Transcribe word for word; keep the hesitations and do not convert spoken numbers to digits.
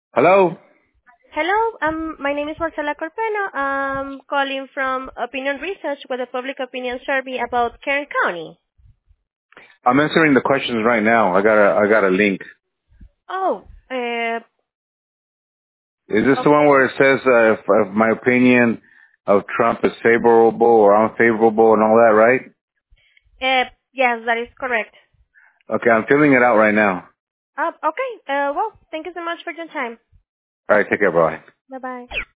Hello? Hello, um, my name is Marcela Corpeno. I'm calling from Opinion Research with a public opinion survey about Kern County. I'm answering the questions right now. I got a I got a link. Oh, uh, Is this the one okay. where it says uh, if, if my opinion of Trump is favorable or unfavorable and all that, right? Uh, yes, that is correct. Okay, I'm filling it out right now. Uh, okay, uh, well, thank you so much for your time. All right, take care, bye. Bye-bye.